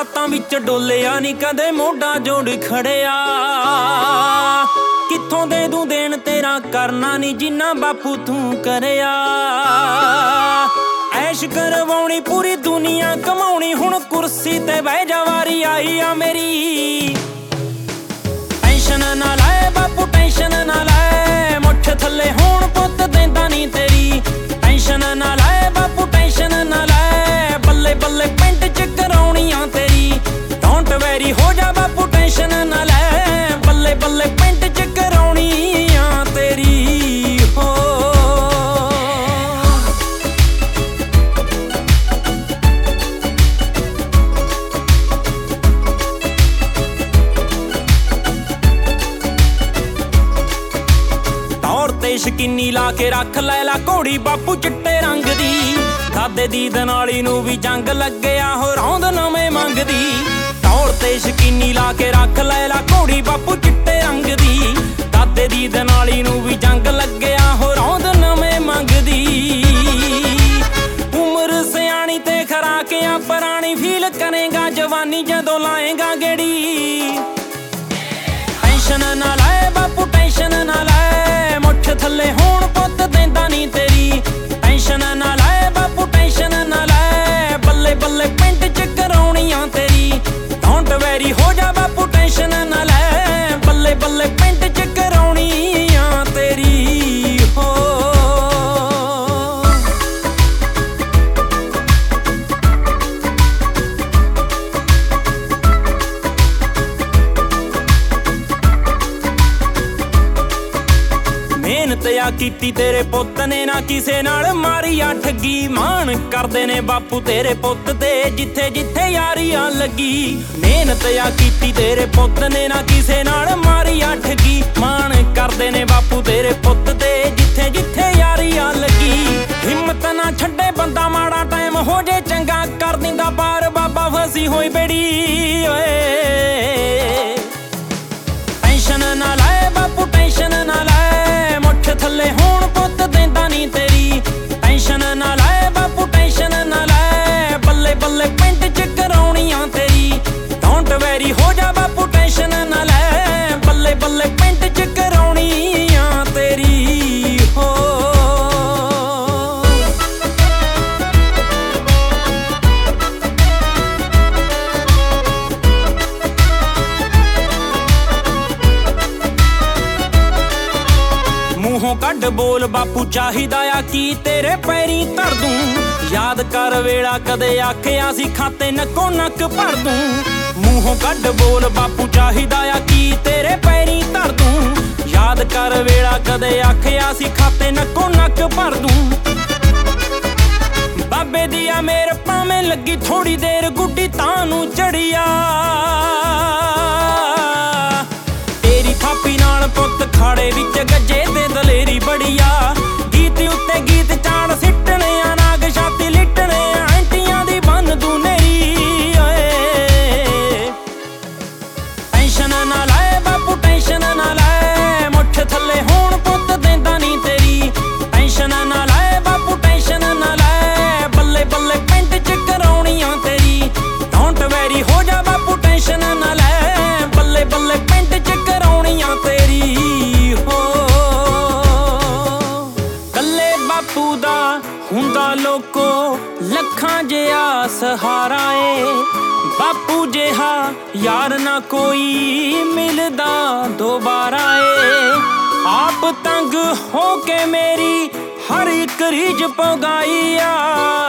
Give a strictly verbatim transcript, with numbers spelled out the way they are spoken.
ਹਾਲਾਤਾਂ ਵਿੱਚ ਡੋਲਿਆ ਨਹੀਂ ਕਦੇ ਮੋਢਾ ਜੋੜ ਖੜਿਆ। ਕਿੱਥੋਂ ਦੇ ਦੂੰ ਦੇਣ ਤੇਰਾ ਕਰਨਾ ਨਹੀਂ ਜਿੰਨਾ ਬਾਪੂ ਤੂੰ ਕਰਿਆ। ਐਸ਼ ਕਰਵਾਉਣੀ ਪੂਰੀ ਦੁਨੀਆ ਕਮਾਉਣੀ ਹੁਣ ਕੁਰਸੀ ਤੇ ਬਹਿ ਜਾ ਵਾਰੀ ਆਈ ਆ ਮੇਰੀ। ਟੈਨਸ਼ਨ ਨਾ ਲੈ ਬਾਪੂ ਟੈਨਸ਼ਨ ਨਾ ਲੈ ਮੁੱਠ ਥੱਲੇ ਹੋਣ ਪੁੱਤ ਦੇਂਦਾ ਨਹੀਂ ਤੇਰੀ। ਟੈਨਸ਼ਨ ਨਾ ਲੈ ਬਾਪੂ ਟੈਨਸ਼ਨ ਨਾ ਲੈ ਬੱਲੇ ਬੱਲੇ ਪਿੰਡ ਚ ਕਰਾਉਣੀਆਂ ਤੇਰੀ। ਡੋਂਟ ਵੈਰੀ ਹੋ ਜਾ ਬਾਪੂ ਟੈਨਸ਼ਨ ਨਾ ਲੈ ਬੱਲੇ ਬੱਲੇ ਪਿੰਡ ਚ ਕਰਾਉਣੀਆਂ ਤੇਰੀ ਹੋ। ਤੌਰ ਤੇ ਸ਼ਕੀਨੀ ਲਾ ਕੇ ਰੱਖ ਲੈ ਲਾ ਘੋੜੀ ਬਾਪੂ ਚਿੱਟੇ ਰੰਗ ਦੀ। ਦਾਦੇ ਦੀ ਦਨਾਲੀ ਨੂੰ ਵੀ ਜੰਗ ਲੱਗਿਆ ਹੋ ਰੌਂਦ ਨਵੇਂ ਮੰਗਦੀ। ਤੌਰ ਤੇ ਸ਼ਕੀਨੀ ਲਾ ਕੇ ਰੱਖ ਲੈ ਲਾ ਘੋੜੀ ਬਾਪੂ ਚਿੱਟੇ ਰੰਗ ਦੀ। ਦਾਦੇ ਦੀ ਦਨਾਲੀ ਨੂੰ ਵੀ ਜੰਗ ਲੱਗਿਆ ਹੋ ਰੌਂਦ ਨਵੇਂ ਮੰਗਦੀ। ਉਮਰ ਸਿਆਣੀ ਤੇ ਖਰਾਕਿਆ ਪੁਰਾਣੀ ਫੀਲ ਕਰੇਗਾ ਜਵਾਨੀ ਜਦੋਂ ਲਾਏਗਾ ਗੇੜੀ। ਟੈਨਸ਼ਨ ਨਾ ਲੈ ਬਾਪੂ ਟੈਨਸ਼ਨ ਨਾ ਲੈ ਮੁੱਠ ਥੱਲੇ ਹੋਣ ਪੁੱਤ ਦੇਂਦਾ ਨਹੀਂ ਤੇਰੀ। ਟੈਨਸ਼ਨ ਨਾ ਲੈ ਬਾਪੂ ਟੈਨਸ਼ਨ ਨਾ ਲੈ ਬੱਲੇ ਬੱਲੇ ਪਿੰਡ ਚ ਕਰਾਉਣੀਆਂ ਤੇਰੀ। ਡੋਂਟ ਵੈਰੀ ਹੋ ਜਾ ਬਾਪੂ ਟੈਨਸ਼ਨ ਨਾ ਲੈ ਬੱਲੇ ਬੱਲੇ ਪਿੰਡ ਚ ਕਰਾਉਣੀਆਂ ਤੇਰੀ ਹੋ। ਮਿਹਨਤ ਆ ਕੀਤੀ ਤੇਰੇ ਪੁੱਤ ਨੇ ਨਾ ਕਿਸੇ ਨਾਲ ਮਾਰੀ ਆ ਠੱਗੀ। ਮਾਣ ਕਰਦੇ ਨੇ ਬਾਪੂ ਤੇਰੇ ਪੁੱਤ ਤੇ ਜਿੱਥੇ ਜਿੱਥੇ ਯਾਰੀਆਂ ਲੱਗੀ। ਮਿਹਨਤ ਆ ਕੀਤੀ ਤੇਰੇ ਪੁੱਤ ਨੇ ਨਾ ਕਿਸੇ ਨਾਲ ਮਾਰੀ ਆ ਠੱਗੀ। ਮਾਣ ਕਰਦੇ ਨੇ ਬਾਪੂ ਤੇਰੇ ਪੁੱਤ ਤੇ ਜਿੱਥੇ ਜਿੱਥੇ ਯਾਰੀਆਂ ਲੱਗੀ। ਹਿੰਮਤ ਨਾ ਛੱਡੇ ਬੰਦਾ ਮਾੜਾ ਟਾਈਮ ਹੋ ਜੇ ਚੰਗਾ ਕਰ ਦਿੰਦਾ ਪਾਰ ਬਾਬਾ ਫਸੀ ਹੋਈ ਬੇੜੀ ਓਏ। ਟੈਨਸ਼ਨ ਨਾ ਲੈ ਬਾਪੂ ਟੈਨਸ਼ਨ ਨਾ ਲੈ ਮੁੱਠ ਥੱਲੇ ਹੋਣ ਪੁੱਤ ਦੇਂਦਾ ਨਹੀਂ ਤੇਰੀ। ਟੈਨਸ਼ਨ ਨਾ ਲੈ ਬਾਪੂ ਟੈਨਸ਼ਨ ਨਾ ਲੈ ਬੱਲੇ ਬੱਲੇ ਪਿੰਡ ਚ ਕਰਾਉਣੀਆਂ ਤੇਰੀ। ਡੋਂਟ ਵੈਰੀ ਹੋ ਜਾ ਬਾਪੂ ਟੈਨਸ਼ਨ ਨਾ ਲੈ ਬੱਲੇ ਬੱਲੇ ਪਿੰਡ ਚ ਕਰਾਉਣੀਆਂ ਤੇਰੀ ਹੋ। ਮੂੰਹੋਂ ਕੱਢ ਬੋਲ ਬਾਪੂ ਚਾਹੀਦਾ ਆ ਕੀ ਤੇਰੇ ਪੈਰੀਂ ਧਰ ਦੂੰ। ਯਾਦ ਕਰ ਵੇਲਾ ਕਦੇ ਆਖਿਆ ਸੀ ਖਾਤੇ ਨੱਕੋ ਨੱਕ ਭਰ ਦੂੰ। ਮੂੰਹੋਂ ਕੱਢ ਬੋਲ ਬਾਪੂ ਚਾਹੀਦਾ ਆ ਕੀ ਤੇਰੇ ਪੈਰੀਂ ਧਰ ਦੂੰ। ਯਾਦ ਕਰ ਵੇਲਾ ਕਦੇ ਆਖਿਆ ਸੀ ਖਾਤੇ ਨੱਕੋ ਨੱਕ ਭਰ ਦੂੰ। ਬਾਬੇ ਦੀ ਆ ਮੇਰ ਭਾਵੇਂ ਲੱਗੀ ਥੋੜੀ ਦੇਰ ਗੁੱਡੀ ਤਾਂ ਨੂੰ ਚੜੀਆ। ਤੇਰੀ ਥਾਪੀ ਨਾਲ ਪੁੱਤ ਖਾੜੇ ਵਿੱਚ ਗੱਜੇ ਤੇ ਦਲੇਰੀ ਬੜੀਆ। ਗੀਤ ਉੱਤੇ ਗੀਤ ਚਾੜ ਸਿੱਟਣੇ ਆ ਨਾਗ ਛਾਤੀ ਲਿਟਣੇ ਆ ਐਂਟੀਆਂ ਦੀ ਬੰਨ ਦੂ ਨੇਰੀ ਓਏ। ਟੈਨਸ਼ਨ ਨਾ ਲੈ ਬਾਪੂ ਟੈਨਸ਼ਨ ਨਾ ਲੈ ਮੁੱਠ ਥੱਲੇ ਹੋਣ ਪੁੱਤ ਦੇਂਦਾ ਨਹੀਂ ਤੇਰੀ। ਟੈਨਸ਼ਨ ਨਾ ਲੈ ਬਾਪੂ ਟੈਨਸ਼ਨ ਨਾ ਲੈ ਬੱਲੇ ਬੱਲੇ ਪਿੰਡ ਚ ਕਰਾਉਣੀਆਂ ਤੇਰੀ। ਡੋਂਟ ਵੈਰੀ ਹੋ ਜਾ ਬਾਪੂ ਟੈਨਸ਼ਨ ਨਾ ਲੈ ਬੱਲੇ ਬੱਲੇ ਪਿੰਡ ਚ ਕਰਾਉਣੀਆਂ ਤੇਰੀ ਹੋ। ਕੱਲੇ ਬਾਪੂ ਦਾ ਹੁੰਦਾ ਲੋਕੋ ਲੱਖਾਂ ਜਿਹਾ ਸਹਾਰਾ ਏ। ਬਾਪੂ ਜਿਹਾ ਯਾਰ ਨਾ ਕੋਈ ਮਿਲਦਾ ਦੁਬਾਰਾ ਏ। ਆਪ ਤੰਗ ਹੋ ਕੇ ਮੇਰੀ ਹਰ ਇੱਕ ਰੀਝ ਪਗਾਈ ਆ।